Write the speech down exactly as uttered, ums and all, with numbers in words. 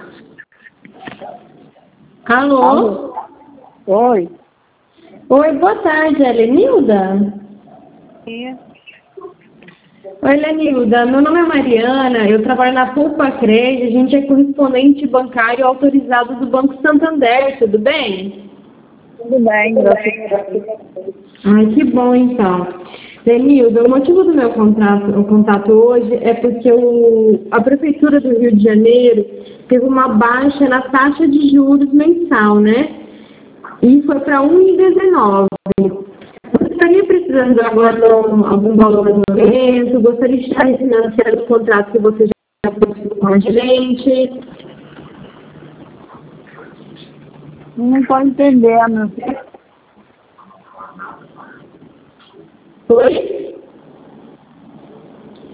Alô? Alô? Oi. Oi, boa tarde, Helenilda? Sim. Oi, Helenilda, meu nome é Mariana, eu trabalho na Pulpa Cred, a gente é correspondente bancário autorizado do Banco Santander, tudo bem? Tudo bem, graças. Ai, que bom então. Helenilda, o motivo do meu contato, o contato hoje é porque o, a Prefeitura do Rio de Janeiro teve uma baixa na taxa de juros mensal, né? E foi para um vírgula dezenove. Você estaria precisando agora de algum valor no momento? Gostaria de estar refinanciando os contratos que você já conseguiu com a gente? Não estou entendendo. Oi?